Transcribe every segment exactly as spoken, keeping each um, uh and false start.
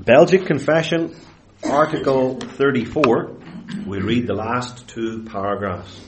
Belgic Confession, Article thirty-four. We read the last two paragraphs.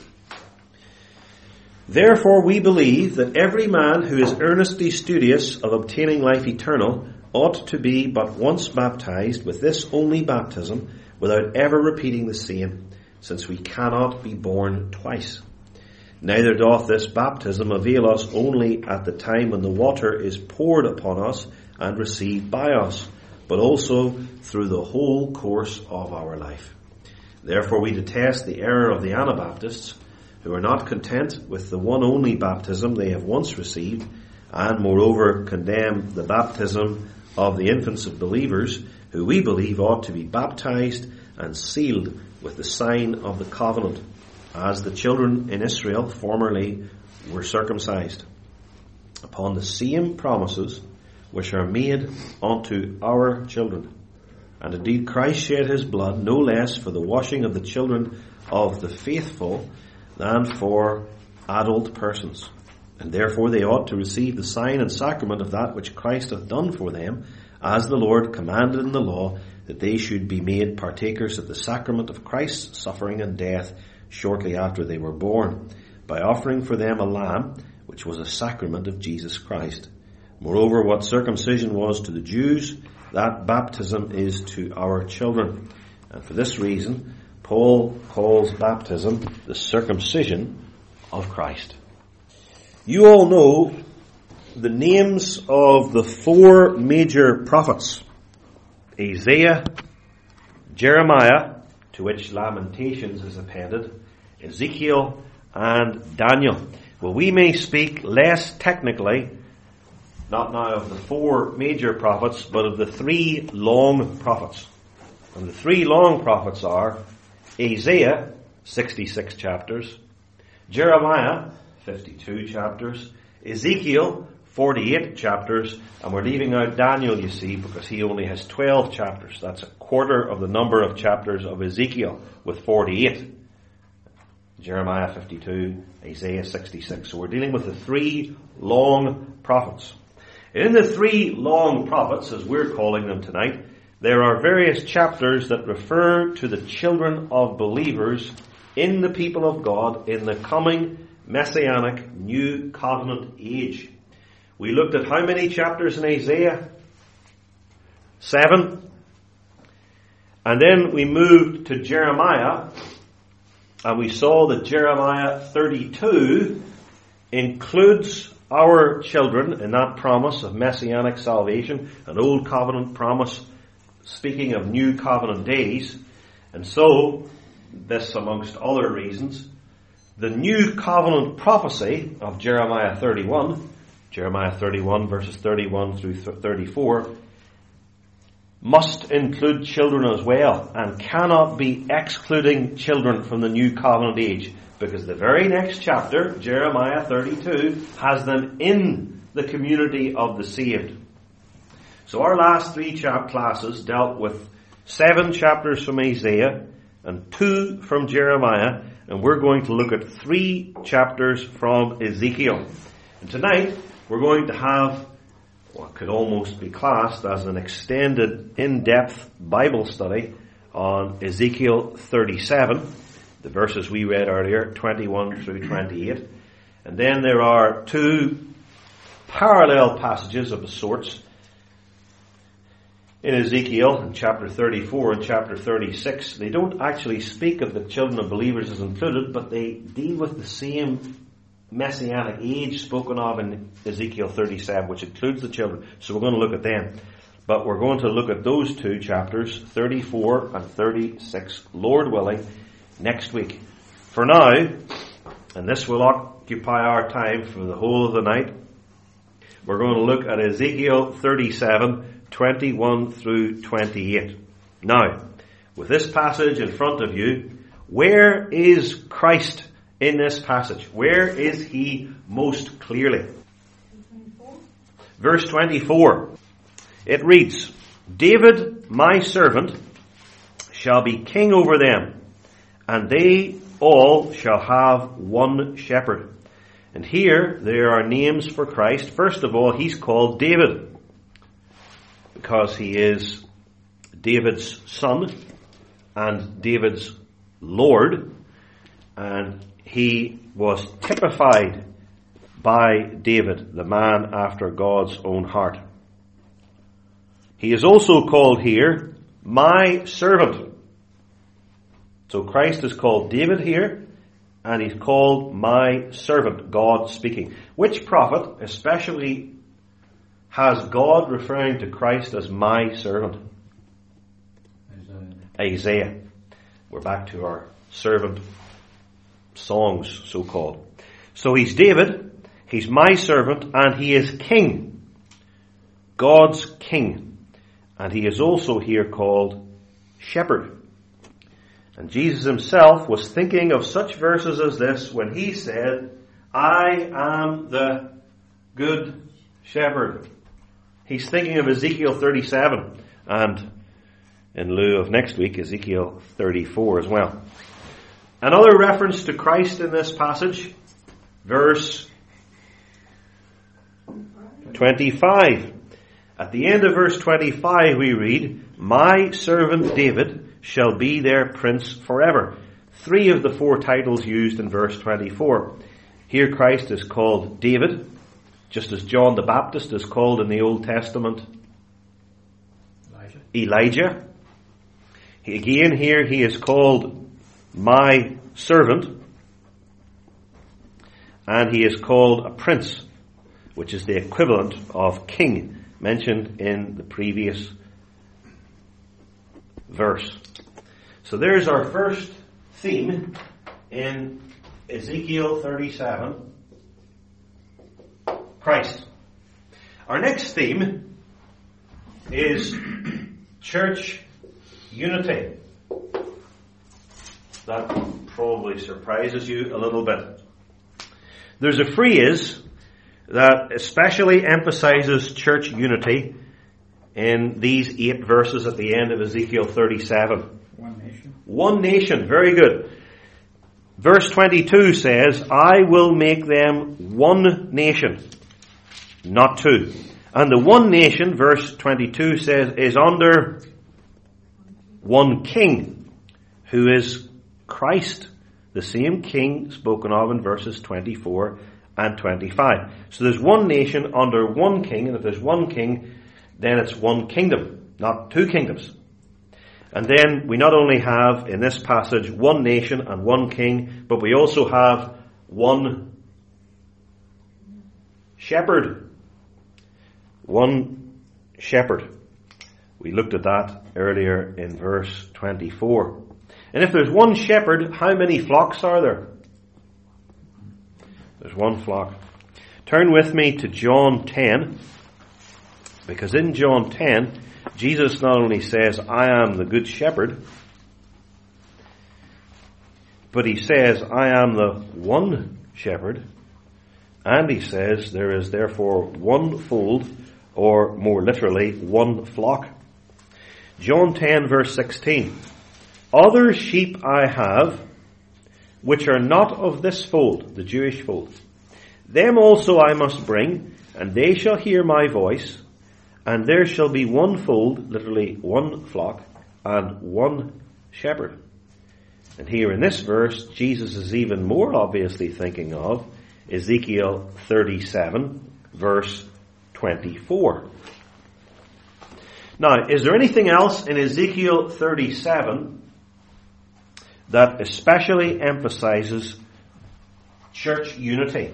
Therefore we believe that every man who is earnestly studious of obtaining life eternal ought to be but once baptized with this only baptism, without ever repeating the same, since we cannot be born twice. Neither doth this baptism avail us only at the time when the water is poured upon us and received by us, but also through the whole course of our life. Therefore we detest the error of the Anabaptists, who are not content with the one only baptism they have once received, and moreover condemn the baptism of the infants of believers, who we believe ought to be baptized and sealed with the sign of the covenant, as the children in Israel formerly were circumcised, upon the same promises which are made unto our children. And indeed Christ shed his blood no less for the washing of the children of the faithful than for adult persons. And therefore they ought to receive the sign and sacrament of that which Christ hath done for them, as the Lord commanded in the law, that they should be made partakers of the sacrament of Christ's suffering and death shortly after they were born, by offering for them a lamb, which was a sacrament of Jesus Christ. Moreover, what circumcision was to the Jews, that baptism is to our children. And for this reason, Paul calls baptism the circumcision of Christ. You all know the names of the four major prophets: Isaiah, Jeremiah, to which Lamentations is appended, Ezekiel, and Daniel. Well, we may speak less technically, not now of the four major prophets, but of the three long prophets. And the three long prophets are Isaiah, sixty-six chapters, Jeremiah, fifty-two chapters, Ezekiel, forty-eight chapters, and we're leaving out Daniel, you see, because he only has twelve chapters. That's a quarter of the number of chapters of Ezekiel, with forty-eight. Jeremiah fifty-two, Isaiah sixty-six. So we're dealing with the three long prophets. In the three long prophets, as we're calling them tonight, there are various chapters that refer to the children of believers in the people of God in the coming Messianic New Covenant age. We looked at how many chapters in Isaiah? Seven. And then we moved to Jeremiah, and we saw that Jeremiah thirty-two includes our children in that promise of Messianic salvation, an Old Covenant promise speaking of New Covenant days. And so, this amongst other reasons, the New Covenant prophecy of Jeremiah thirty-one, Jeremiah thirty-one verses thirty-one through thirty-four, must include children as well, and cannot be excluding children from the New Covenant age, because the very next chapter, Jeremiah thirty-two, has them in the community of the saved. So our last three chap classes dealt with seven chapters from Isaiah and two from Jeremiah, and we're going to look at three chapters from Ezekiel. And tonight we're going to have what could almost be classed as an extended, in-depth Bible study on Ezekiel thirty-seven, the verses we read earlier, twenty-one through twenty-eight. And then there are two parallel passages of the sorts in Ezekiel, in chapter thirty-four and chapter thirty-six. They don't actually speak of the children of believers as included, but they deal with the same Messianic age spoken of in Ezekiel thirty-seven, which includes the children. So we're going to look at them. But we're going to look at those two chapters, thirty-four and thirty-six, Lord willing, next week. For now, and this will occupy our time for the whole of the night, we're going to look at Ezekiel thirty-seven, twenty-one through twenty-eight. Now, with this passage in front of you, where is Christ in this passage? Where is he most clearly? Verse twenty-four. It reads, David, my servant, shall be king over them, and they all shall have one shepherd. And here there are names for Christ. First of all, he's called David, because he is David's son and David's Lord, and he was typified by David, the man after God's own heart. He is also called here, my servant. So Christ is called David here, and he's called my servant, God speaking. Which prophet especially has God referring to Christ as my servant? Isaiah. Isaiah. We're back to our servant songs, so-called. So he's David, he's my servant, and he is king. God's king. And he is also here called shepherd. And Jesus himself was thinking of such verses as this when he said, I am the good shepherd. He's thinking of Ezekiel thirty-seven, and in lieu of next week, Ezekiel thirty-four as well. Another reference to Christ in this passage, verse twenty-five. At the end of verse twenty-five we read, my servant David shall be their prince forever. Three of the four titles used in verse twenty-four. Here Christ is called David, just as John the Baptist is called in the Old Testament Elijah. Elijah. He, again here he is called my servant, and he is called a prince, which is the equivalent of king mentioned in the previous verse. So there's our first theme in Ezekiel thirty-seven, Christ. Our next theme is church unity. That probably surprises you a little bit. There's a phrase that especially emphasizes church unity in these eight verses at the end of Ezekiel thirty-seven. One nation. One nation, very good. Verse twenty-two says, I will make them one nation, not two. And the one nation, verse twenty-two says, is under one king, who is Christ, the same king spoken of in verses twenty-four and twenty-five. So there's one nation under one king, and if there's one king, then it's one kingdom, not two kingdoms. And then we not only have in this passage one nation and one king, but we also have one shepherd. One shepherd. We looked at that earlier in verse twenty-four. And if there's one shepherd, how many flocks are there? There's one flock. Turn with me to John ten, because in John ten, Jesus not only says, I am the good shepherd, but he says, I am the one shepherd, and he says, there is therefore one fold, or more literally, one flock. John ten verse sixteen, other sheep I have, which are not of this fold, the Jewish fold. Them also I must bring, and they shall hear my voice, and there shall be one fold, literally one flock, and one shepherd. And here in this verse, Jesus is even more obviously thinking of Ezekiel thirty-seven, verse twenty-four. Now, is there anything else in Ezekiel thirty-seven that especially emphasizes church unity?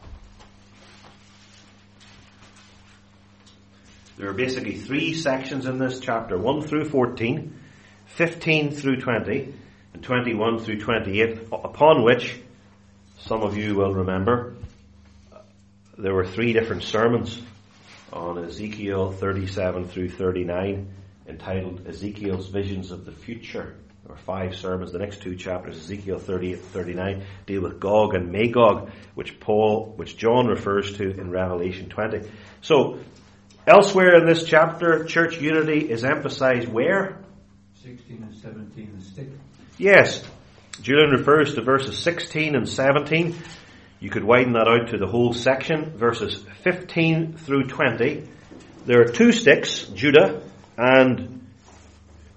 There are basically three sections in this chapter, one through fourteen, fifteen through twenty, and twenty-one through twenty-eight, upon which some of you will remember there were three different sermons on Ezekiel thirty-seven through thirty-nine, entitled Ezekiel's Visions of the Future. There were five sermons. The next two chapters, Ezekiel thirty-eight, thirty-nine, deal with Gog and Magog, which Paul, which John refers to in Revelation twenty. So, elsewhere in this chapter, church unity is emphasized where? sixteen and seventeen, the stick. Yes. Julian refers to verses sixteen and seventeen. You could widen that out to the whole section, verses fifteen through twenty. There are two sticks, Judah and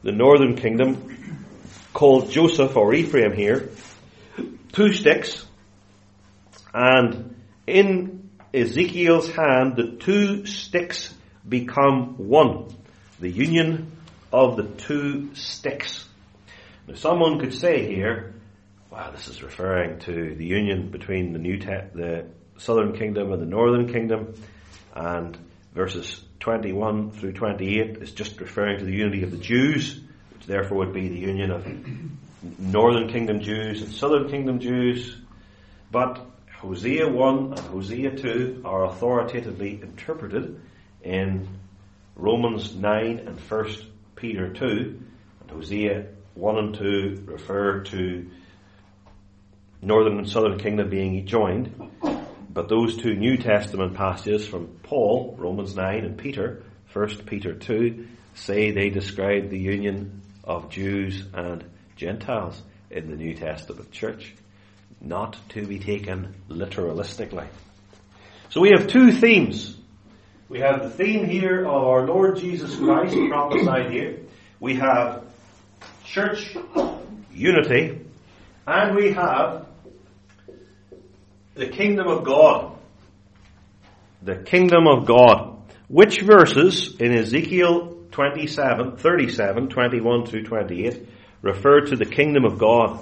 the northern kingdom, called Joseph or Ephraim here, two sticks, and in Ezekiel's hand the two sticks become one. The union of the two sticks. Now someone could say here, wow, this is referring to the union between the new te- the southern kingdom and the northern kingdom, and verses twenty-one through twenty-eight is just referring to the unity of the Jews, which therefore would be the union of northern kingdom Jews and southern kingdom Jews. But Hosea one and Hosea two are authoritatively interpreted in Romans nine and First Peter two, and Hosea one and two refer to northern and southern kingdom being joined. But those two New Testament passages from Paul, Romans nine, and Peter, First Peter two, say they describe the union of Jews and Gentiles in the New Testament church, not to be taken literalistically. So we have two themes. We have the theme here of our Lord Jesus Christ prophesied here. We have church unity, and we have the kingdom of God. The kingdom of God. Which verses in Ezekiel twenty-seven, thirty-seven, twenty-one through twenty-eight refer to the kingdom of God?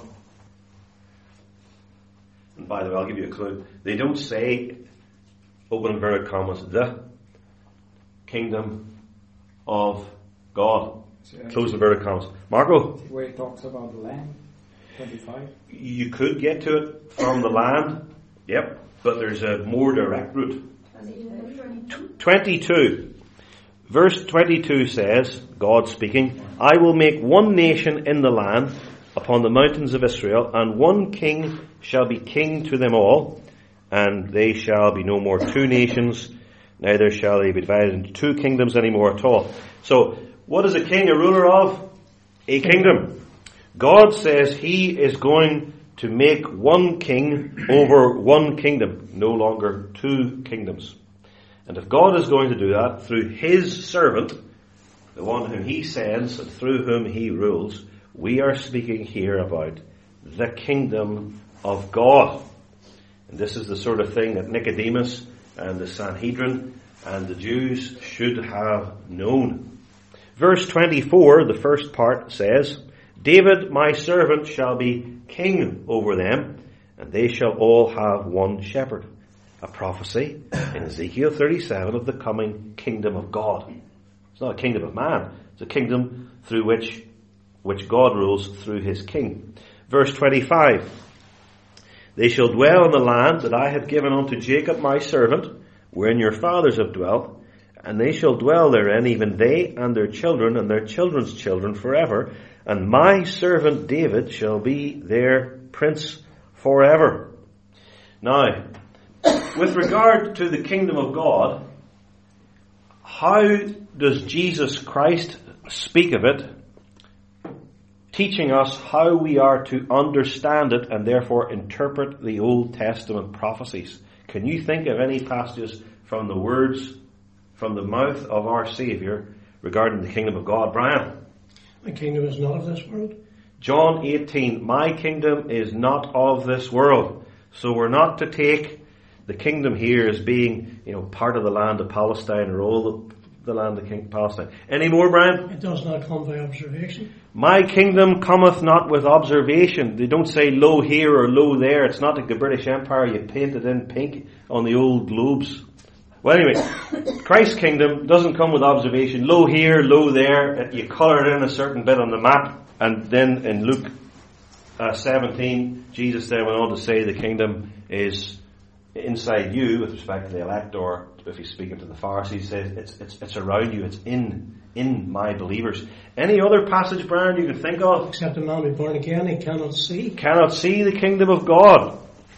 And by the way, I'll give you a clue. They don't say, open inverted commas, the kingdom of God. Close inverted commas. Marco? Where it talks about the land, twenty-five. You could get to it from the land. Yep, but there's a more direct route. twenty-two. Verse twenty-two says, God speaking, I will make one nation in the land upon the mountains of Israel, and one king shall be king to them all, and they shall be no more two nations, neither shall they be divided into two kingdoms any more at all. So, what is a king a ruler of? A kingdom. God says he is going to make one king over one kingdom, no longer two kingdoms. And if God is going to do that through his servant, the one whom he sends and through whom he rules, we are speaking here about the kingdom of God. And this is the sort of thing that Nicodemus and the Sanhedrin and the Jews should have known. Verse twenty-four, the first part says, David my servant shall be king over them, and they shall all have one shepherd. A prophecy in Ezekiel thirty-seven of the coming kingdom of God. It's not a kingdom of man. It's a kingdom through which, which God rules through his king. Verse twenty-five. They shall dwell in the land that I have given unto Jacob my servant, wherein your fathers have dwelt, and they shall dwell therein, even they and their children and their children's children forever. And my servant David shall be their prince forever. Now, with regard to the kingdom of God, how does Jesus Christ speak of it, teaching us how we are to understand it and therefore interpret the Old Testament prophecies? Can you think of any passages from the words, from the mouth of our Saviour regarding the kingdom of God? Brian? My kingdom is not of this world. John eighteen, my kingdom is not of this world. So we're not to take the kingdom here as being, you know, part of the land of Palestine or all the, the land of King Palestine. Any more, Brian? It does not come by observation. My kingdom cometh not with observation. They don't say lo here or lo there. It's not like the British Empire, you paint it in pink on the old globes. Well, anyway, Christ's kingdom doesn't come with observation. Lo here, lo there. You colour it in a certain bit on the map. And then in Luke uh, seventeen, Jesus then went on to say the kingdom is inside you with respect to the elect, or if he's speaking to the Pharisees, he says it's, it's, it's around you. It's in, in my believers. Any other passage, Brian, you can think of? Except a man be born again, he cannot see. Cannot see the kingdom of God.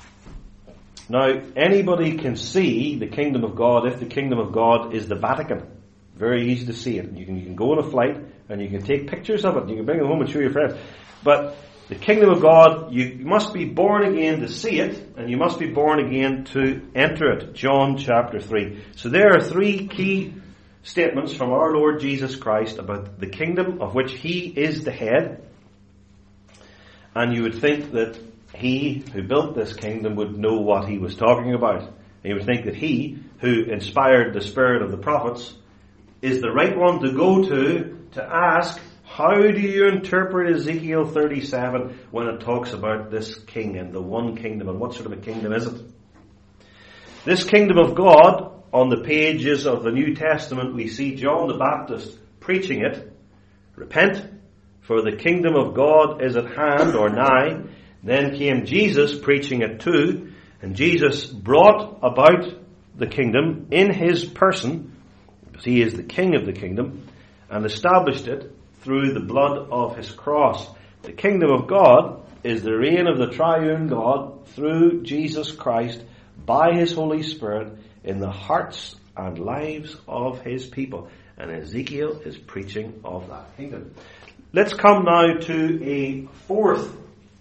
Now, anybody can see the kingdom of God if the kingdom of God is the Vatican. Very easy to see it. You can, you can go on a flight and you can take pictures of it. You can bring it home and show your friends. But the kingdom of God, you must be born again to see it, and you must be born again to enter it. John chapter three. So there are three key statements from our Lord Jesus Christ about the kingdom of which he is the head. And you would think that he who built this kingdom would know what he was talking about. And you would think that he who inspired the spirit of the prophets is the right one to go to to ask, how do you interpret Ezekiel thirty-seven when it talks about this king and the one kingdom, and what sort of a kingdom is it? This kingdom of God, on the pages of the New Testament, we see John the Baptist preaching it. Repent, for the kingdom of God is at hand, or nigh. Then came Jesus preaching it too, and Jesus brought about the kingdom in his person, because he is the king of the kingdom, and established it through the blood of his cross. The kingdom of God is the reign of the triune God through Jesus Christ by his Holy Spirit in the hearts and lives of his people. And Ezekiel is preaching of that kingdom. Let's come now to a fourth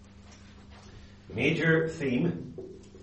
major theme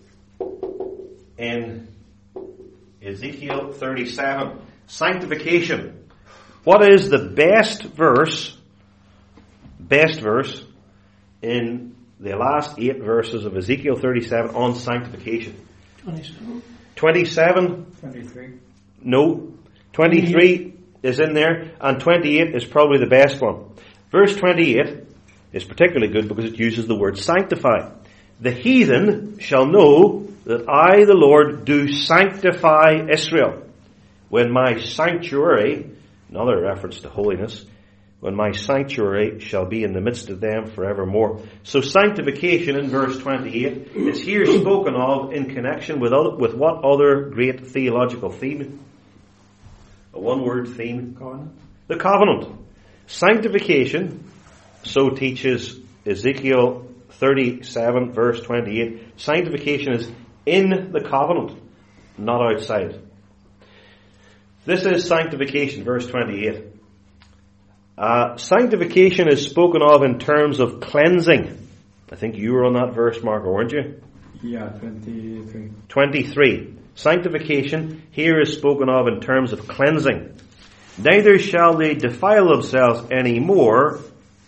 in Ezekiel thirty-seven. Sanctification. What is the best verse, best verse in the last eight verses of Ezekiel thirty-seven on sanctification? twenty-seven. twenty-seven? twenty-three. No. twenty-three is in there, and twenty-eight is probably the best one. Verse twenty-eight is particularly good because it uses the word sanctify. The heathen shall know that I, the Lord, do sanctify Israel, when my sanctuary, another reference to holiness, when my sanctuary shall be in the midst of them forevermore. So sanctification in verse twenty-eight is here spoken of in connection with other, with what other great theological theme? A one-word theme. Covenant. The covenant. Sanctification, so teaches Ezekiel thirty-seven verse twenty-eight. Sanctification is in the covenant, not outside. This is sanctification, verse twenty-eight. Uh, sanctification is spoken of in terms of cleansing. I think you were on that verse, Mark, weren't you? Yeah, twenty-three. twenty-three. Sanctification here is spoken of in terms of cleansing. Neither shall they defile themselves any more,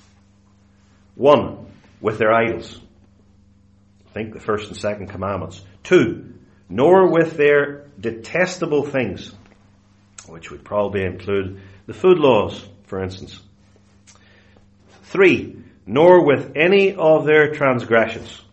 one, with their idols. Think the first and second commandments. Two, nor with their detestable things, which would probably include the food laws, for instance. Three, nor with any of their transgressions.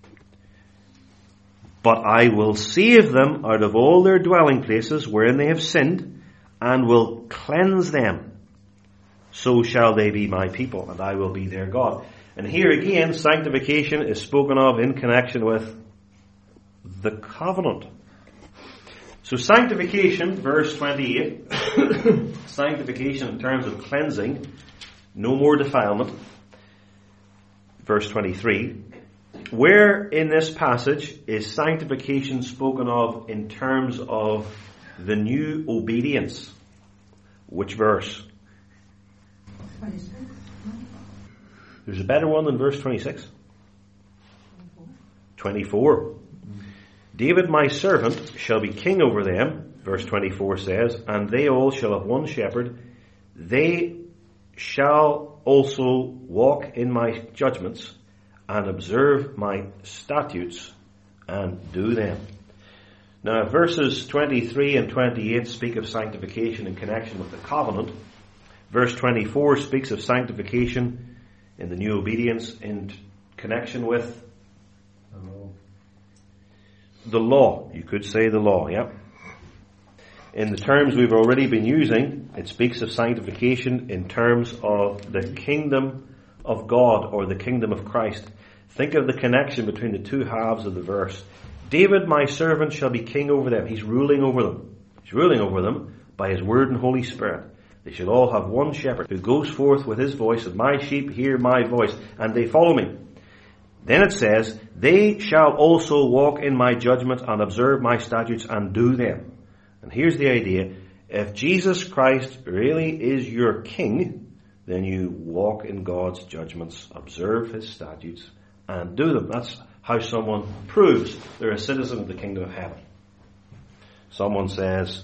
But I will save them out of all their dwelling places wherein they have sinned, and will cleanse them. So shall they be my people, and I will be their God. And here again, sanctification is spoken of in connection with the covenant. So sanctification, verse twenty-eight, sanctification in terms of cleansing, no more defilement. Verse twenty-three, where in this passage is sanctification spoken of in terms of the new obedience? Which verse? twenty-six. There's a better one than verse twenty-six. twenty-four. David my servant shall be king over them, verse twenty-four says, and they all shall have one shepherd. They shall also walk in my judgments and observe my statutes and do them. Now verses twenty-three and twenty-eight speak of sanctification in connection with the covenant. Verse twenty-four speaks of sanctification in the new obedience in connection with The law. the law. You could say the law, yeah. In the terms we've already been using, it speaks of sanctification in terms of the kingdom of God or the kingdom of Christ. Think of the connection between the two halves of the verse. David, my servant, shall be king over them. He's ruling over them. He's ruling over them by his word and Holy Spirit. They shall all have one shepherd who goes forth with his voice, and my sheep hear my voice, and they follow me. Then it says, they shall also walk in my judgment and observe my statutes and do them. And here's the idea. If Jesus Christ really is your king, then you walk in God's judgments, observe his statutes, and do them. That's how someone proves they're a citizen of the kingdom of heaven. Someone says,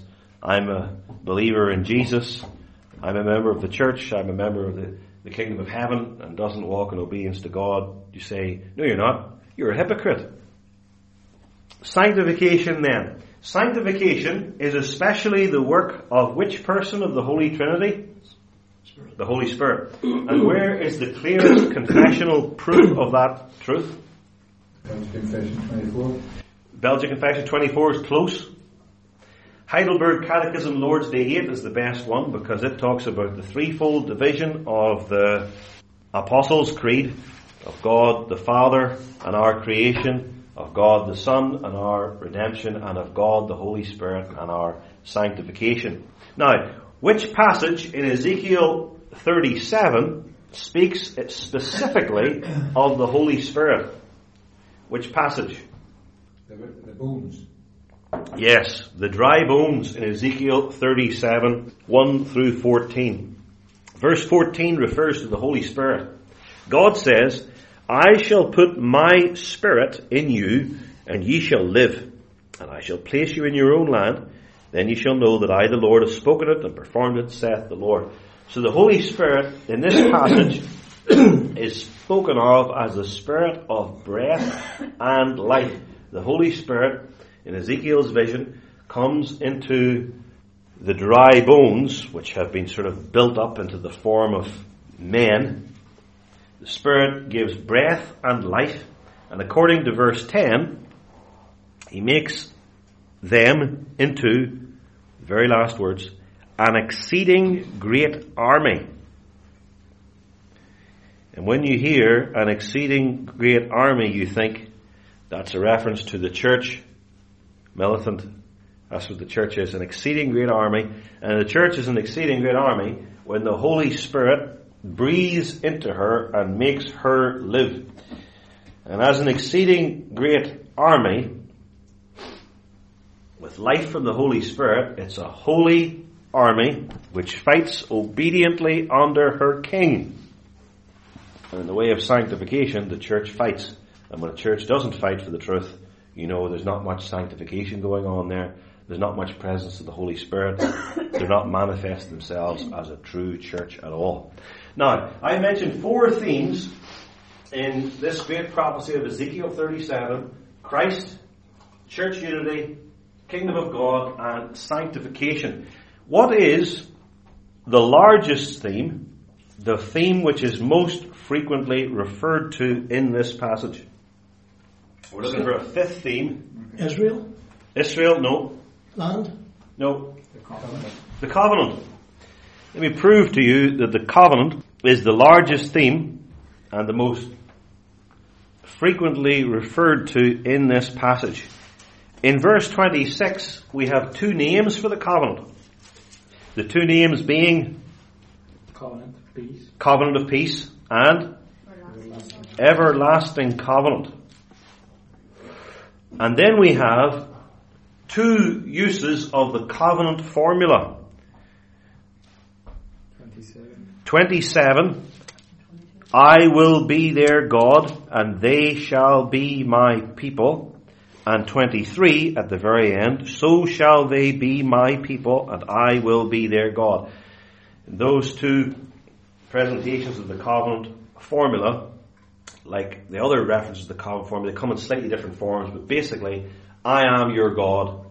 I'm a believer in Jesus. I'm a member of the church. I'm a member of the, the kingdom of heaven, and doesn't walk in obedience to God, you say, no, you're not. You're a hypocrite. Sanctification then. Sanctification is especially the work of which person of the Holy Trinity? The Holy Spirit. And where is the clearest confessional proof of that truth? Belgian Confession twenty-four. Belgian Confession twenty-four is close. Heidelberg Catechism Lord's Day eight is the best one, because it talks about the threefold division of the Apostles' Creed, of God the Father and our creation, of God the Son and our redemption, and of God the Holy Spirit and our sanctification. Now, which passage in Ezekiel thirty-seven speaks specifically of the Holy Spirit? Which passage? The, the bones. Yes, the dry bones in Ezekiel thirty-seven, one through fourteen. Verse fourteen refers to the Holy Spirit. God says, I shall put my Spirit in you, and ye shall live, and I shall place you in your own land. Then ye shall know that I, the Lord, have spoken it and performed it, saith the Lord. So the Holy Spirit in this passage is spoken of as the Spirit of breath and life. The Holy Spirit in Ezekiel's vision comes into the dry bones, which have been sort of built up into the form of men. The Spirit gives breath and life, and according to verse ten, he makes them into, the very last words, an exceeding great army. And when you hear an exceeding great army, you think that's a reference to the church militant. That's what the church is, an exceeding great army. And the church is an exceeding great army when the Holy Spirit breathes into her and makes her live. And as an exceeding great army, with life from the Holy Spirit, it's a holy army which fights obediently under her king. And in the way of sanctification, the church fights. And when a church doesn't fight for the truth, you know there's not much sanctification going on there. There's not much presence of the Holy Spirit. They're not manifesting themselves as a true church at all. Now, I mentioned four themes in this great prophecy of Ezekiel thirty-seven. Christ, church unity, kingdom of God, and sanctification. What is the largest theme, the theme which is most frequently referred to in this passage? We're looking for a fifth theme. Israel? Israel, no. Land? No. The covenant. The covenant. Let me prove to you that the covenant is the largest theme and the most frequently referred to in this passage. In verse twenty-six, we have two names for the covenant. The two names being Covenant of peace. covenant of peace and everlasting covenant. And then we have two uses of the covenant formula. twenty-seven. twenty-seven, I will be their God, and they shall be my people. And twenty-three, at the very end, so shall they be my people, and I will be their God. In those two presentations of the covenant formula, like the other references to the covenant formula, they come in slightly different forms, but basically, I am your God,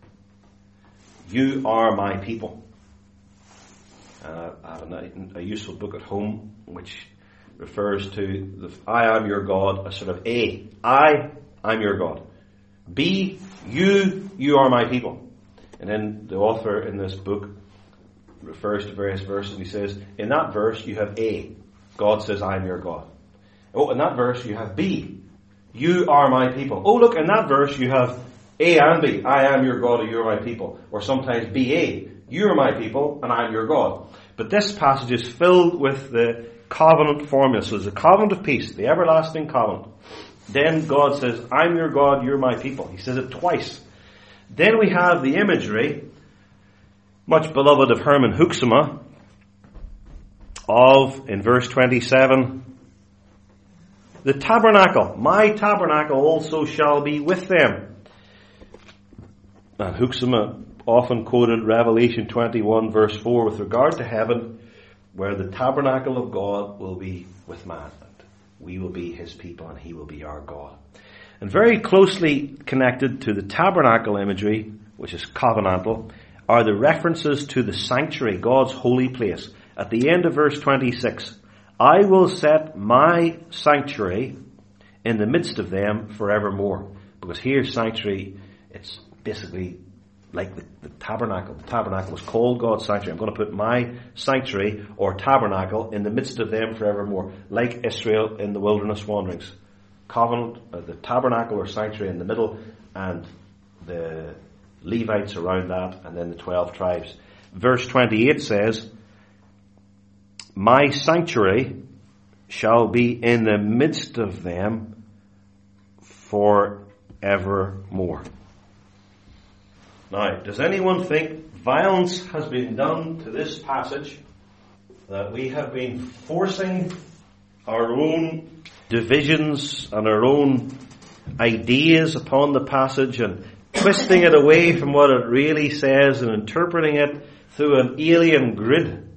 you are my people. Uh, I have a, a useful book at home which refers to the I am your God, a sort of A. I, I'm your God. B, you, you are my people. And then the author in this book refers to various verses and he says, in that verse you have A. God says, I am your God. Oh, in that verse you have B. You are my people. Oh, look, in that verse you have A and B. I am your God, or you are my people. Or sometimes B A. You are my people, and I am your God. But this passage is filled with the covenant formula. So there's a covenant of peace, the everlasting covenant. Then God says, I'm your God, you're my people. He says it twice. Then we have the imagery, much beloved of Herman Hoeksema, of, in verse twenty-seven, the tabernacle. My tabernacle also shall be with them. And Hoeksema often quoted Revelation twenty-one verse four with regard to heaven, where the tabernacle of God will be with man. We will be his people and he will be our God. And very closely connected to the tabernacle imagery, which is covenantal, are the references to the sanctuary, God's holy place. At the end of verse twenty-six, I will set my sanctuary in the midst of them forevermore. Because here, sanctuary, it's basically like the, the tabernacle. The tabernacle was called God's sanctuary. I'm going to put my sanctuary or tabernacle in the midst of them forevermore, like Israel in the wilderness wanderings. Covenant, uh, the tabernacle or sanctuary in the middle, and the Levites around that, and then the twelve tribes. Verse twenty-eight says, my sanctuary shall be in the midst of them forevermore. Now, does anyone think violence has been done to this passage, that we have been forcing our own divisions and our own ideas upon the passage and twisting it away from what it really says and interpreting it through an alien grid?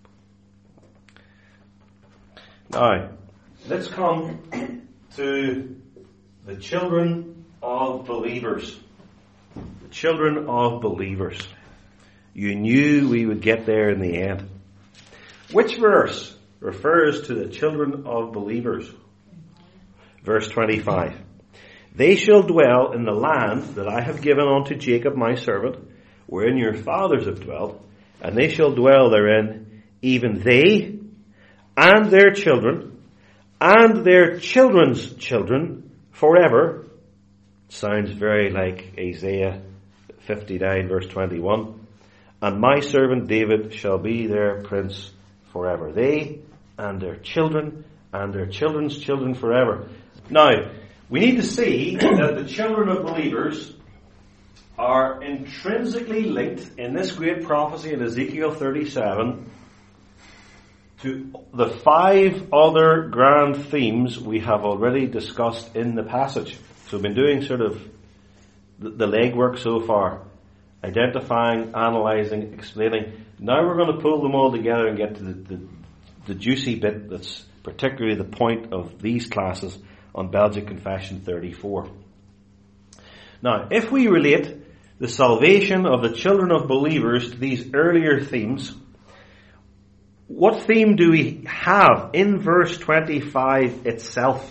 Now, let's come to the children of believers. The children of believers. You knew we would get there in the end. Which verse refers to the children of believers? Verse twenty-five. They shall dwell in the land that I have given unto Jacob my servant, wherein your fathers have dwelt, and they shall dwell therein, even they and their children and their children's children forever. Sounds very like Isaiah fifty-nine verse twenty-one. And my servant David shall be their prince forever. They and their children and their children's children forever. Now, we need to see that the children of believers are intrinsically linked in this great prophecy in Ezekiel thirty-seven to the five other grand themes we have already discussed in the passage. So we've been doing sort of the legwork so far, identifying, analysing, explaining. Now we're going to pull them all together and get to the, the, the juicy bit that's particularly the point of these classes on Belgic Confession thirty-four. Now, if we relate the salvation of the children of believers to these earlier themes, what theme do we have in verse twenty-five itself?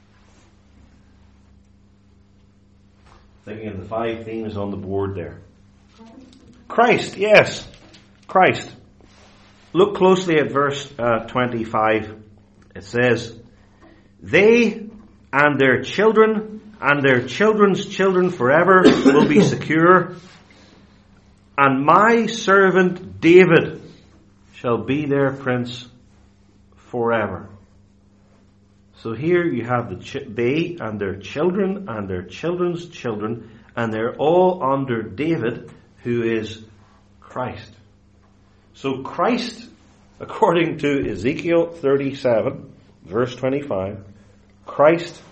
Thinking of the five themes on the board there. Christ, yes. Christ. Look closely at verse uh, twenty-five. It says, they and their children and their children's children forever will be secure. And my servant David shall be their prince forever. So here you have the ch- they and their children and their children's children, and they're all under David, who is Christ. So Christ, according to Ezekiel thirty-seven, verse twenty-five, Christ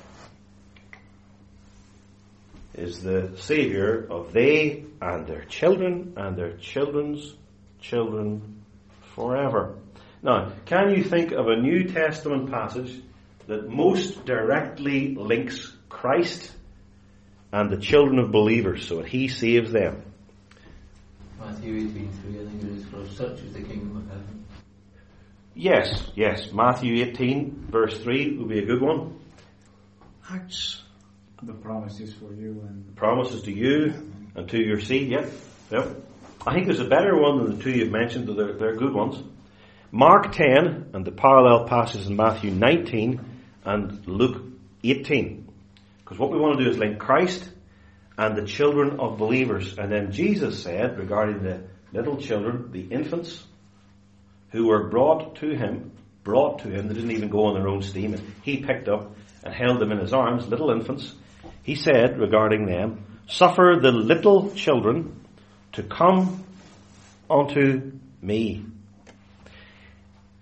is the Savior of they and their children and their children's children forever. Now, can you think of a New Testament passage that most directly links Christ and the children of believers so that he saves them? Matthew eighteen three, I think it is, for such is the kingdom of heaven. Yes, yes. Matthew eighteen, verse three would be a good one. Acts. The promise is for you and The promises to you and to your seed. Yep, yep. I think there's a better one than the two you've mentioned, but they're, they're good ones. Mark ten and the parallel passages in Matthew nineteen and Luke eighteen. Because what we want to do is link Christ and the children of believers. And then Jesus said regarding the little children, the infants who were brought to him, brought to him, they didn't even go on their own steam, and he picked up and held them in his arms, little infants. He said regarding them, suffer the little children to come unto me.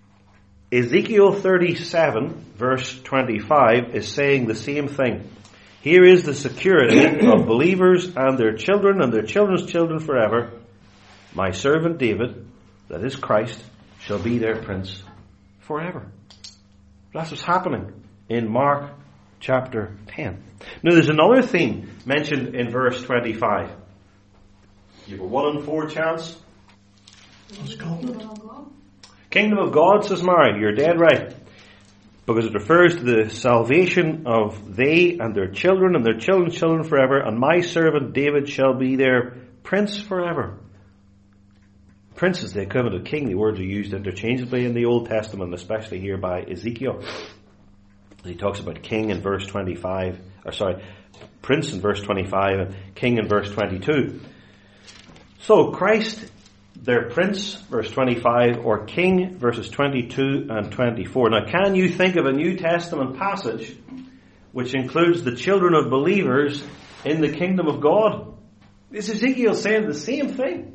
Ezekiel thirty-seven verse twenty-five is saying the same thing. Here is the security of believers and their children and their children's children forever. My servant David, that is Christ, shall be their prince forever. That's what's happening in Mark chapter ten. Now there's another theme mentioned in verse twenty-five. You have a one in four chance. What's covenant? Kingdom of God, says Mary. You're dead right. Because it refers to the salvation of they and their children and their children's children forever. And my servant David shall be their prince forever. Prince is the equivalent of king. The words are used interchangeably in the Old Testament, especially here by Ezekiel. He talks about king in verse twenty-five, or sorry, prince in verse twenty-five and king in verse twenty-two. So Christ, their prince, verse twenty-five, or king, verses twenty-two and twenty-four. Now, can you think of a New Testament passage which includes the children of believers in the kingdom of God? This Ezekiel saying the same thing.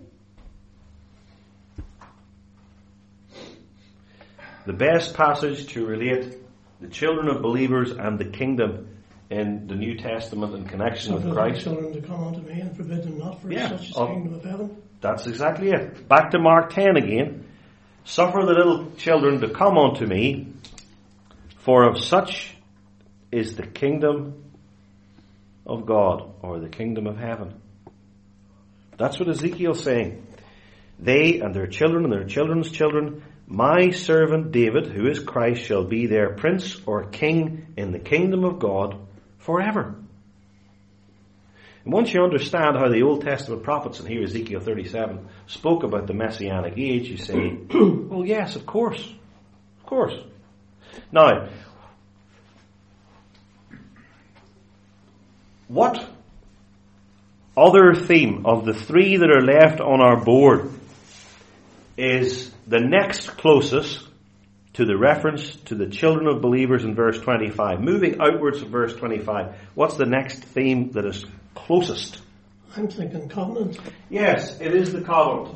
The best passage to relate the children of believers and the kingdom in the New Testament in connection with Christ. Children to come unto me and forbid them not, for Yeah. such is the Oh. kingdom of heaven. That's exactly it. Back to Mark ten again. Suffer the little children to come unto me, for of such is the kingdom of God, or the kingdom of heaven. That's what Ezekiel's saying. They and their children and their children's children, my servant David, who is Christ, shall be their prince or king in the kingdom of God forever. And once you understand how the Old Testament prophets, and here Ezekiel thirty-seven, spoke about the Messianic age, you say, well, yes, of course. Of course. Now, what other theme of the three that are left on our board is the next closest to the reference to the children of believers in verse twenty-five? Moving outwards from verse twenty-five, what's the next theme that is closest? I'm thinking covenant. Yes, it is the covenant.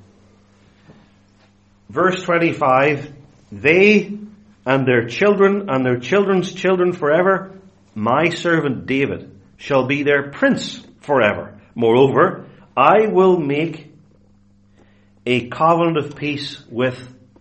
Verse twenty-five, they and their children and their children's children forever, my servant David shall be their prince forever. Moreover, I will make a covenant of peace with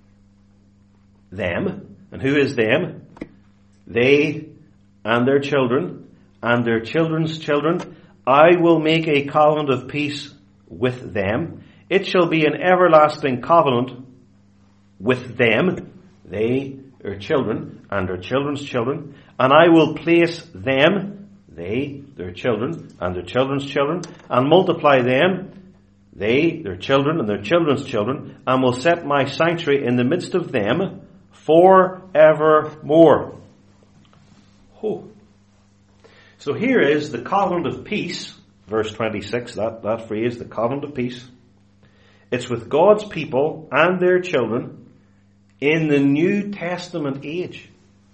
them. And who is them? They and their children and their children's children. I will make a covenant of peace with them. It shall be an everlasting covenant with them, they, their children, and their children's children. And I will place them, they, their children, and their children's children, and multiply them, they, their children, and their children's children, and will set my sanctuary in the midst of them forevermore. Oh. So here is the covenant of peace, verse twenty-six, that, that phrase, the covenant of peace. It's with God's people and their children in the New Testament age.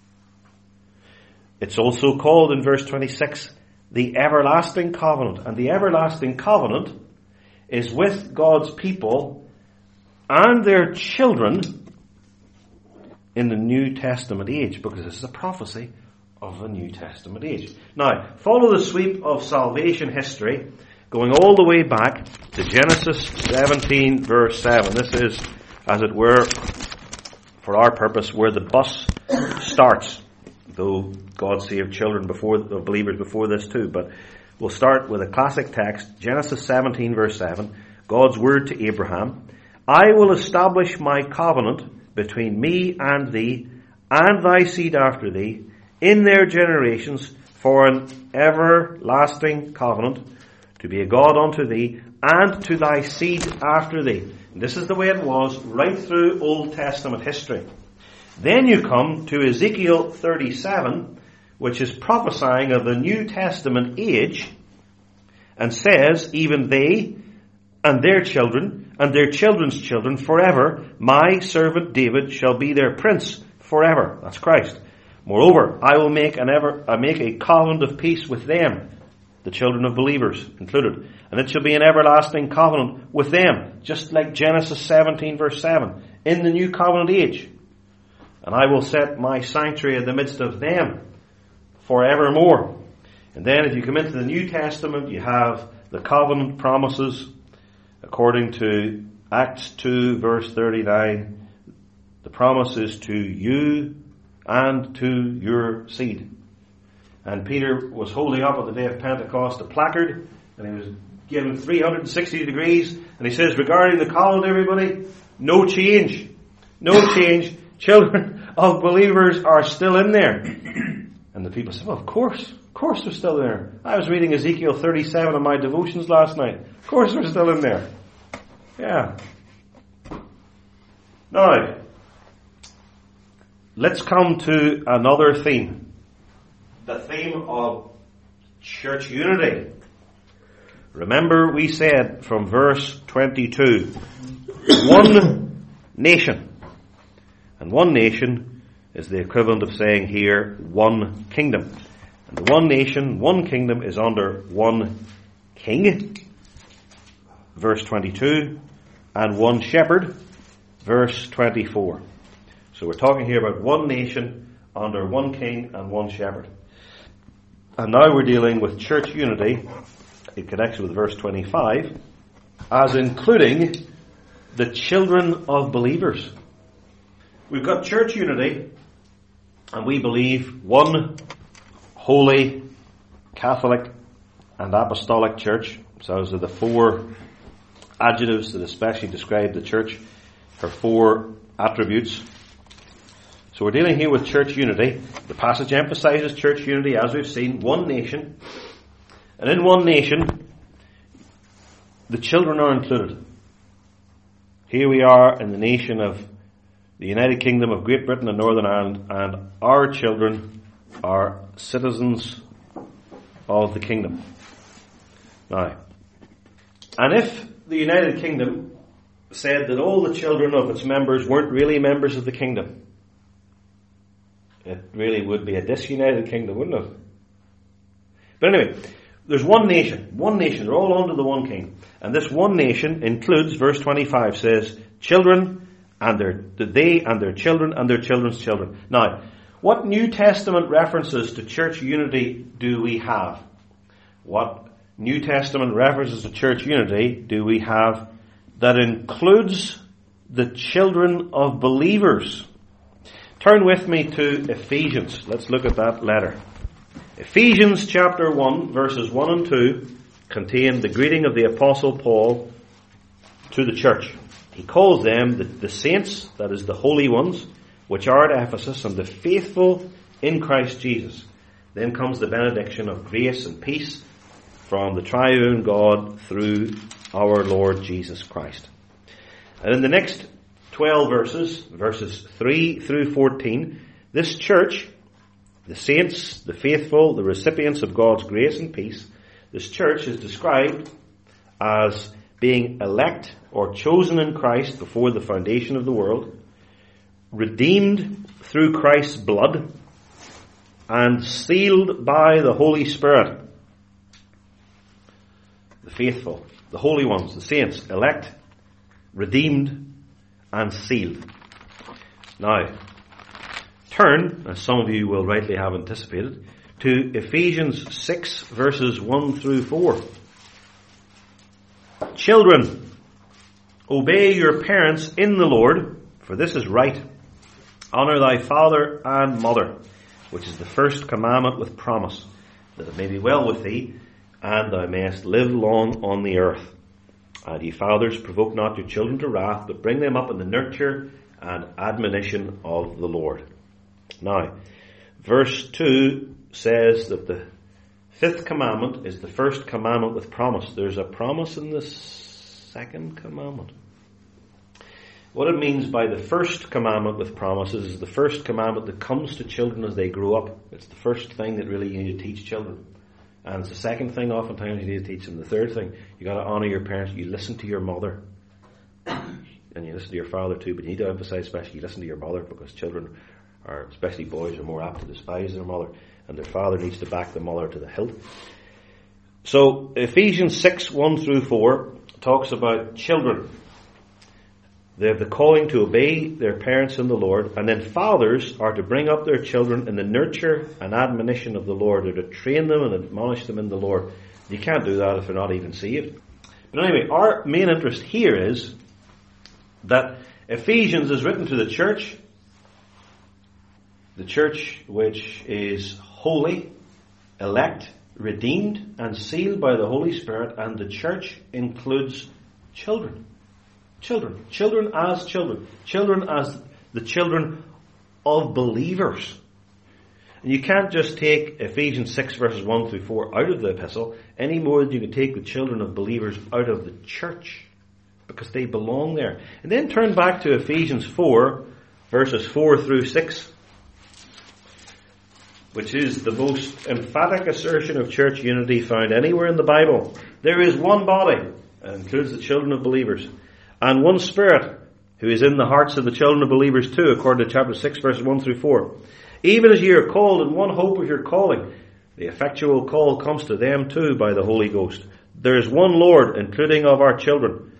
It's also called in verse twenty-six, the everlasting covenant. And the everlasting covenant is with God's people and their children in the New Testament age, because this is a prophecy of the New Testament age. Now, follow the sweep of salvation history, going all the way back to Genesis seventeen, verse seven. This is, as it were, for our purpose, where the bus starts. Though God saved children before, the believers before this too. But we'll start with a classic text, Genesis seventeen, verse seven. God's word to Abraham. I will establish my covenant between me and thee, and thy seed after thee, in their generations, for an everlasting covenant, to be a God unto thee, and to thy seed after thee. And this is the way it was right through Old Testament history. Then you come to Ezekiel thirty-seven, which is prophesying of the New Testament age, and says, even they and their children and their children's children forever, my servant David shall be their prince forever. That's Christ. Moreover, I will make an ever I make a covenant of peace with them, the children of believers included, and it shall be an everlasting covenant with them, just like Genesis seventeen, verse seven, in the new covenant age. And I will set my sanctuary in the midst of them forevermore. And then if you come into the New Testament, you have the covenant promises according to Acts two verse thirty-nine. The promise is to you and to your seed. And Peter was holding up on the day of Pentecost a placard, and he was given three hundred sixty degrees, and he says, regarding the covenant, everybody, no change. No change. Children of believers are still in there. And the people said, well, of course. Of course they're still there. I was reading Ezekiel thirty-seven in my devotions last night. Of course they're still in there. Yeah. Now, let's come to another theme. The theme of church unity. Remember we said from verse twenty-two, one nation. And one nation is the equivalent of saying here, one kingdom. And the one nation, one kingdom is under one king, verse twenty-two, and one shepherd, verse twenty-four. So we're talking here about one nation under one king and one shepherd. And now we're dealing with church unity in connection with verse twenty-five, as including the children of believers. We've got church unity, and we believe one holy, Catholic, and apostolic church. So those are the four adjectives that especially describe the church, her four attributes. So we're dealing here with church unity. The passage emphasizes church unity, as we've seen, one nation. And in one nation, the children are included. Here we are in the nation of the United Kingdom of Great Britain and Northern Ireland, and our children are citizens of the kingdom. Now, and if the United Kingdom said that all the children of its members weren't really members of the kingdom, it really would be a disunited kingdom, wouldn't it? But anyway, there's one nation, one nation, they're all under the one king. And this one nation includes, verse twenty-five says, children and their, they and their children and their children's children. Now, what New Testament references to church unity do we have? What New Testament references to church unity do we have that includes the children of believers? Turn with me to Ephesians. Let's look at that letter. Ephesians chapter one, verses one and two contain the greeting of the Apostle Paul to the church. He calls them the, the saints, that is the holy ones, which are at Ephesus, and the faithful in Christ Jesus. Then comes the benediction of grace and peace from the triune God through our Lord Jesus Christ. And in the next twelve verses, verses three through fourteen, this church, the saints, the faithful, the recipients of God's grace and peace, this church is described as being elect or chosen in Christ before the foundation of the world, redeemed through Christ's blood, and sealed by the Holy Spirit. The faithful, the holy ones, the saints, elect, redeemed, and sealed. Now, turn, as some of you will rightly have anticipated, to Ephesians six, verses one through four. Children, obey your parents in the Lord, for this is right. Honour thy father and mother, which is the first commandment with promise, that it may be well with thee, and thou mayest live long on the earth. And ye fathers, provoke not your children to wrath, but bring them up in the nurture and admonition of the Lord. Now, verse two says that the fifth commandment is the first commandment with promise. There's a promise in the second commandment. What it means by the first commandment with promises is the first commandment that comes to children as they grow up. It's the first thing that really you need to teach children. And it's the second thing oftentimes you need to teach them. The third thing, you got to honour your parents. You listen to your mother. And you listen to your father too, but you need to emphasise especially you listen to your mother, because children are, especially boys, are more apt to despise their mother, and their father needs to back the mother to the hilt. So Ephesians six, one through four talks about children. They have the calling to obey their parents in the Lord, and then fathers are to bring up their children in the nurture and admonition of the Lord, or to train them and admonish them in the Lord. You can't do that if they're not even saved. But anyway, our main interest here is that Ephesians is written to the church, the church which is holy, elect, redeemed, and sealed by the Holy Spirit, and the church includes children. Children. Children as children. Children as the children of believers. And you can't just take Ephesians six verses one through four out of the epistle any more than you can take the children of believers out of the church, because they belong there. And then turn back to Ephesians four verses four through six, which is the most emphatic assertion of church unity found anywhere in the Bible. There is one body, and includes the children of believers, and one Spirit, who is in the hearts of the children of believers too, according to chapter six verses one through four. Even as ye are called in one hope of your calling, the effectual call comes to them too by the Holy Ghost. There is one Lord, including of our children.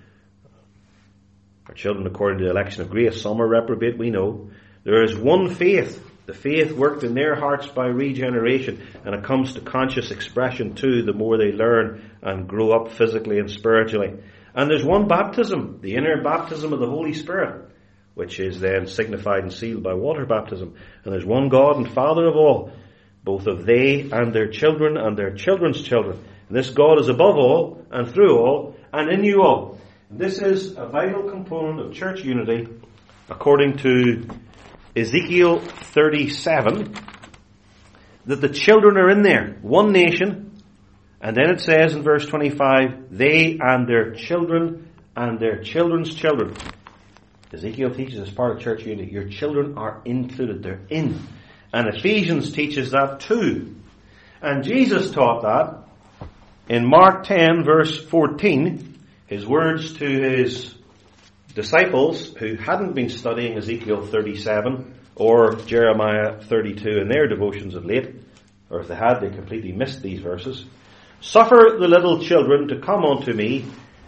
Our children according to the election of grace. Some are reprobate, we know. There is one faith. The faith worked in their hearts by regeneration, and it comes to conscious expression too the more they learn and grow up physically and spiritually. And there's one baptism, the inner baptism of the Holy Spirit, which is then signified and sealed by water baptism. And there's one God and Father of all, both of they and their children and their children's children. And this God is above all and through all and in you all. And this is a vital component of church unity, according to Ezekiel thirty-seven, that the children are in there, one nation. And then it says in verse twenty-five, they and their children and their children's children. Ezekiel teaches as part of church unity, your children are included, they're in. And Ephesians teaches that too. And Jesus taught that in Mark ten verse fourteen, his words to his disciples who hadn't been studying Ezekiel thirty-seven or Jeremiah thirty-two in their devotions of late, or if they had, they completely missed these verses. Suffer the little children to come unto me,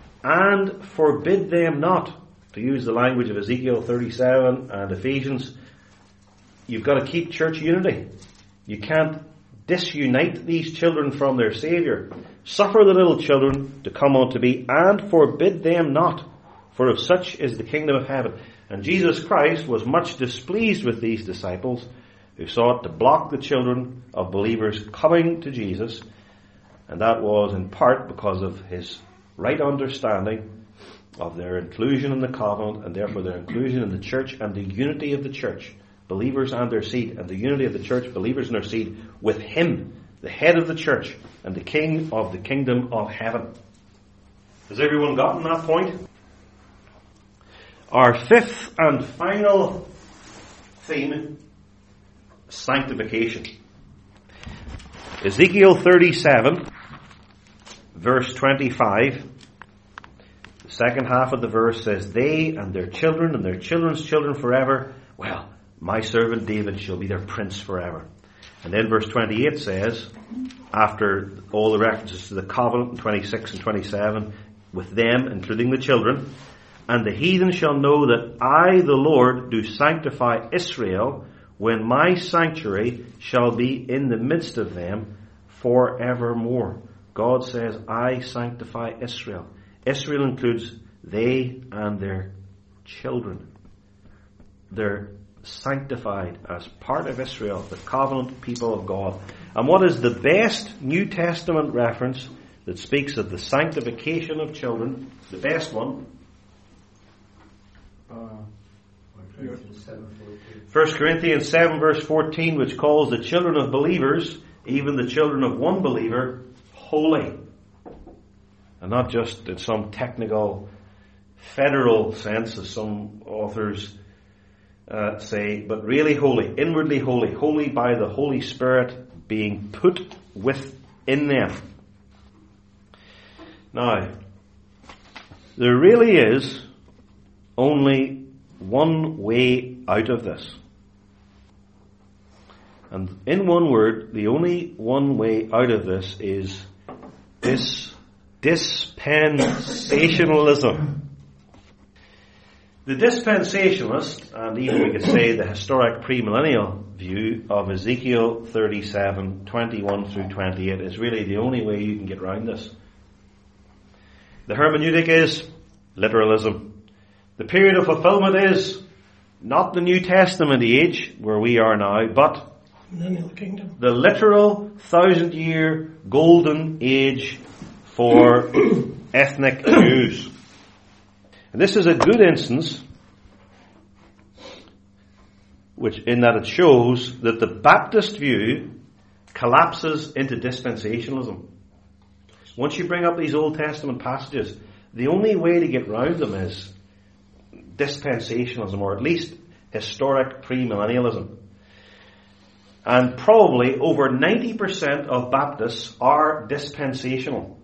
and forbid them not. To use the language of Ezekiel thirty-seven and Ephesians, you've got to keep church unity. You can't disunite these children from their Saviour. Suffer the little children to come unto me, and forbid them not, for of such is the kingdom of heaven. And Jesus Christ was much displeased with these disciples who sought to block the children of believers coming to Jesus. And that was in part because of his right understanding of their inclusion in the covenant, and therefore their inclusion in the church and the unity of the church, believers and their seed, and the unity of the church, believers and their seed, with him, the head of the church, and the king of the kingdom of heaven. Has everyone gotten that point? Our fifth and final theme, sanctification. Ezekiel thirty-seven, verse twenty-five. The second half of the verse says, they and their children and their children's children forever. Well, my servant David shall be their prince forever. And then verse twenty-eight says, after all the references to the covenant in twenty-six and twenty-seven, with them, including the children, and the heathen shall know that I, the Lord, do sanctify Israel, when my sanctuary shall be in the midst of them forevermore. God says, I sanctify Israel. Israel includes they and their children. They're sanctified as part of Israel, the covenant people of God. And what is the best New Testament reference that speaks of the sanctification of children? The best one. Uh, First Corinthians seven verse fourteen, which calls the children of believers, even the children of one believer, holy. And not just in some technical, federal sense, as some authors uh, say, but really holy, inwardly holy, holy by the Holy Spirit being put within them. Now, there really is only one way out of this. And in one word, the only one way out of this is this dispensationalism. The dispensationalist, and even we could say the historic premillennial view of Ezekiel thirty-seven, twenty-one through twenty-eight is really the only way you can get around this. The hermeneutic is literalism. The period of fulfillment is not the New Testament age where we are now, but Millennial kingdom. the literal thousand year golden age for ethnic Jews. And this is a good instance, which in that it shows that the Baptist view collapses into dispensationalism. Once you bring up these Old Testament passages, the only way to get round them is dispensationalism, or at least historic premillennialism. And probably over ninety percent of Baptists are dispensational.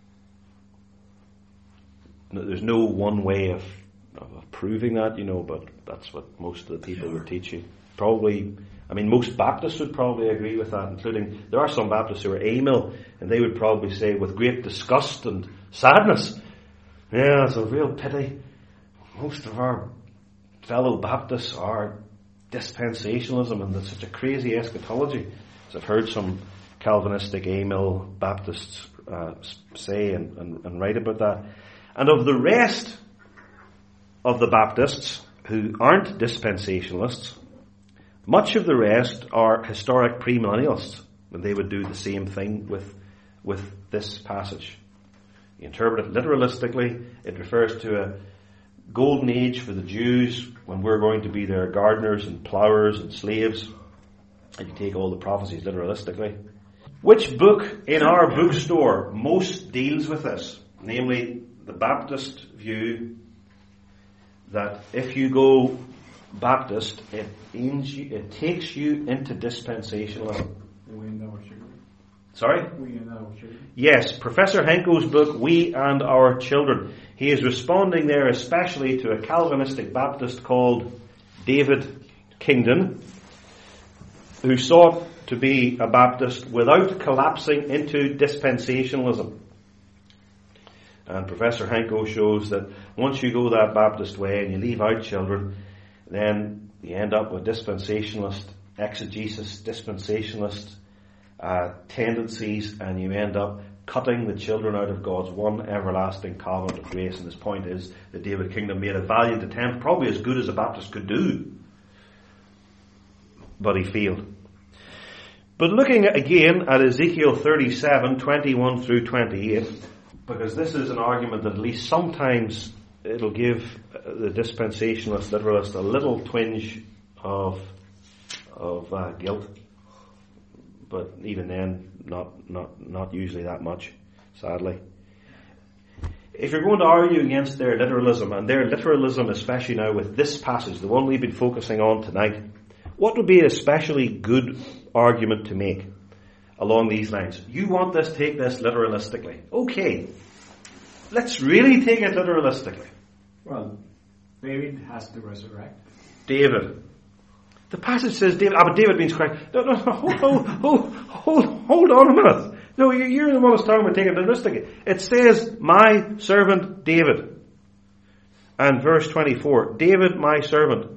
There's no one way of, of proving that, you know, but that's what most of the people would teach you. Probably, I mean, most Baptists would probably agree with that, including, there are some Baptists who are amill, and they would probably say with great disgust and sadness, yeah, it's a real pity. Most of our fellow Baptists are dispensationalism, and that's such a crazy eschatology. As I've heard some Calvinistic amill Baptists uh, say and, and, and write about that. And of the rest of the Baptists who aren't dispensationalists, much of the rest are historic premillennialists, and they would do the same thing with with this passage. You interpret it literalistically. It refers to a golden age for the Jews when we're going to be their gardeners and plowers and slaves. If you take all the prophecies literalistically. Which book in our bookstore most deals with this? Namely, the Baptist view that if you go Baptist, it, aims you, it takes you into dispensationalism. We and our children. Sorry? We and our children. Yes, Professor Henko's book, We and Our Children. He is responding there especially to a Calvinistic Baptist called David Kingdon, who sought to be a Baptist without collapsing into dispensationalism. And Professor Henko shows that once you go that Baptist way and you leave out children, then you end up with dispensationalist exegesis, dispensationalist uh, tendencies, and you end up cutting the children out of God's one everlasting covenant of grace. And his point is that David Kingdon made a valiant attempt, probably as good as a Baptist could do, but he failed. But looking again at Ezekiel thirty-seven, twenty-one through twenty-eight, because this is an argument that at least sometimes it'll give the dispensationalist literalist a little twinge of of uh, guilt, but even then, not not not usually that much, sadly. If you're going to argue against their literalism, and their literalism especially now with this passage, the one we've been focusing on tonight, what would be an especially good argument to make along these lines? You want this, take this literalistically. Okay, let's really take it literalistically. Well, David has to resurrect. David. The passage says David, ah, but David means Christ. No, no, no, hold, hold, hold, hold, hold on a minute. No, you're the one who's talking about taking it literalistically. It says, my servant David. And verse twenty-four, David, my servant.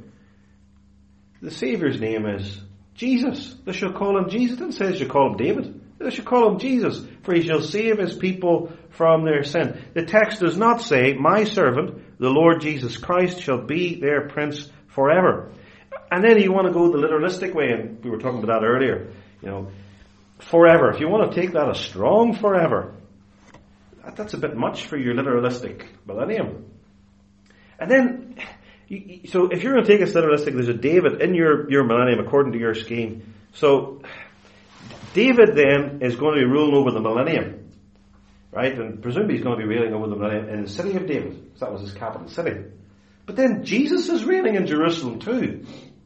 The Saviour's name is Jesus. They shall call him Jesus. It doesn't say they shall call him David. They shall call him Jesus, for he shall save his people from their sin. The text does not say, my servant, the Lord Jesus Christ, shall be their prince forever. And then you want to go the literalistic way, and we were talking about that earlier, you know, forever. If you want to take that a strong forever, that, that's a bit much for your literalistic millennium. And then, you, so if you're going to take us literalistic, there's a David in your, your millennium according to your scheme. So, David then is going to be ruling over the millennium, right? And presumably he's going to be reigning over the millennium in the city of David, because that was his capital city. But then Jesus is reigning in Jerusalem too.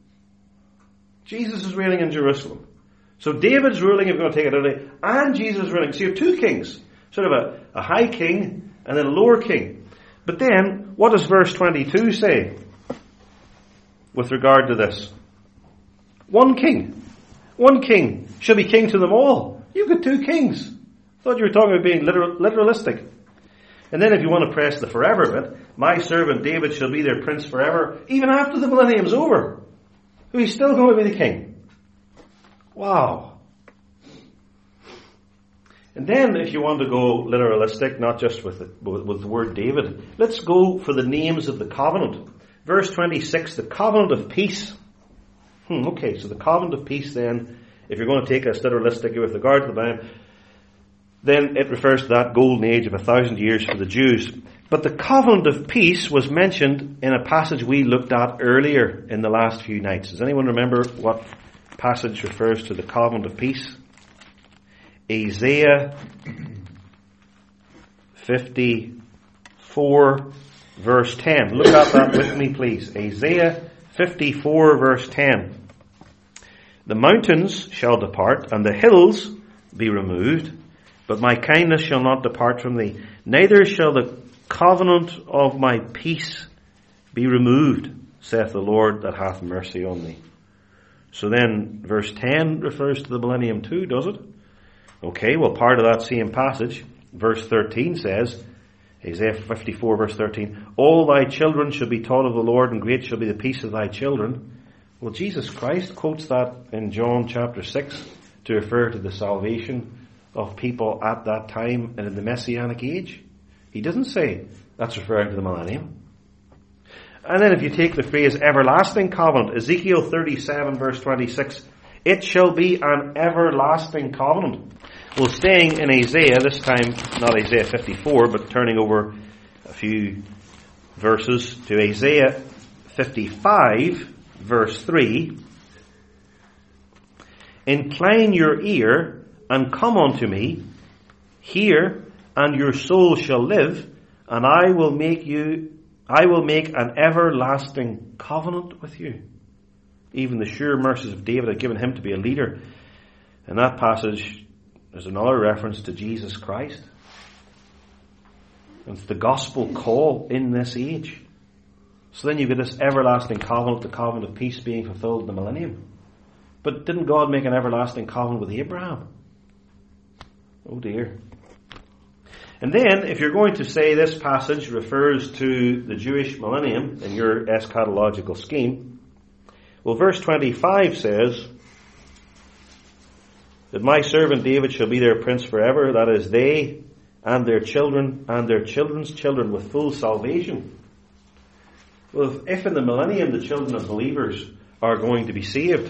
Jesus is reigning in Jerusalem. So David's ruling, if you're going to take it literally, and Jesus is ruling. So you have two kings, sort of a, a high king and then a lower king. But then, what does verse twenty-two say with regard to this? One king. One king shall be king to them all. You've got two kings. I thought you were talking about being literal, literalistic. And then if you want to press the forever bit, my servant David shall be their prince forever, even after the millennium's over. He's still going to be the king. Wow. And then if you want to go literalistic, not just with the, with the word David, let's go for the names of the covenant. Verse twenty-six, the covenant of peace. Hmm, okay, so the covenant of peace then, if you're going to take us literalistic with regard to the Bible, then it refers to that golden age of a thousand years for the Jews. But the covenant of peace was mentioned in a passage we looked at earlier in the last few nights. Does anyone remember what passage refers to the covenant of peace? Isaiah fifty-four verse ten. Look at that with me, please. Isaiah fifty-four verse ten. The mountains shall depart, and the hills be removed, but my kindness shall not depart from thee, neither shall the covenant of my peace be removed, saith the Lord that hath mercy on thee. So then, verse ten refers to the millennium too, does it? Okay, well, part of that same passage, verse thirteen says, Isaiah fifty-four verse thirteen, all thy children shall be taught of the Lord, and great shall be the peace of thy children. Well, Jesus Christ quotes that in John chapter six to refer to the salvation of people at that time and in the Messianic age. He doesn't say that's referring to the millennium. And then if you take the phrase everlasting covenant, Ezekiel thirty-seven verse twenty-six, it shall be an everlasting covenant. Well, staying in Isaiah, this time not Isaiah fifty-four, but turning over a few verses to Isaiah fifty-five verse three, incline your ear and come unto me, hear, and your soul shall live, and I will make you, I will make an everlasting covenant with you. Even the sure mercies of David had given him to be a leader. In that passage, there's another reference to Jesus Christ. It's the gospel call in this age. So then you get this everlasting covenant, the covenant of peace being fulfilled in the millennium. But didn't God make an everlasting covenant with Abraham? Oh dear. And then, if you're going to say this passage refers to the Jewish millennium in your eschatological scheme, well, verse twenty-five says that my servant David shall be their prince forever, that is, they and their children and their children's children with full salvation. Well, if, if in the millennium the children of believers are going to be saved,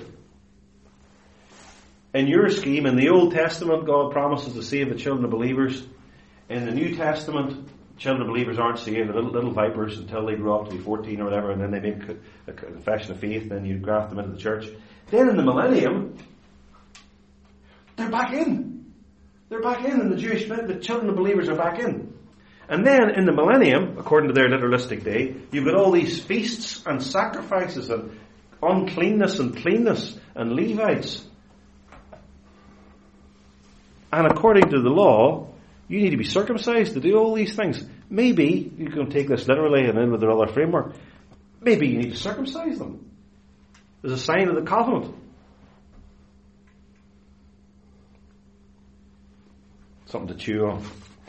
in your scheme, in the Old Testament, God promises to save the children of believers. In the New Testament, children of believers aren't saved, they're little, little vipers until they grow up to be fourteen or whatever, and then they make a confession of faith, then you graft them into the church. Then in the millennium, they're back in. They're back in, and the Jewish, the children of believers are back in. And then in the millennium, according to their literalistic day, you've got all these feasts and sacrifices and uncleanness and cleanness and Levites. And according to the law, you need to be circumcised to do all these things. Maybe, you can take this literally and in with their other framework, maybe you need to circumcise them as a sign of the covenant. Something to chew on.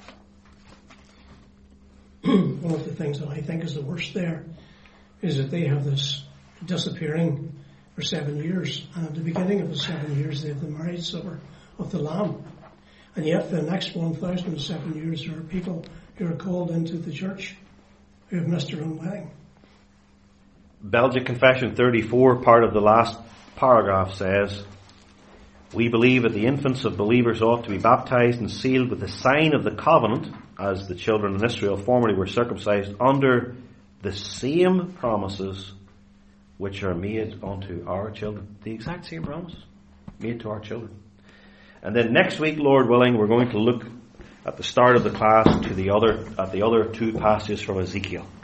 One of the things that I think is the worst there is that they have this disappearing for seven years. And at the beginning of the seven years, they have the marriage supper of the Lamb. And yet for the next one thousand seven years, there are people who are called into the church who have missed their own wedding. Belgic Confession thirty-four, part of the last paragraph says, we believe that the infants of believers ought to be baptized and sealed with the sign of the covenant, as the children in Israel formerly were circumcised, under the same promises which are made unto our children. The exact same promises made to our children. And then next week, Lord willing, we're going to look at the start of the class to the other, at the other two passages from Ezekiel.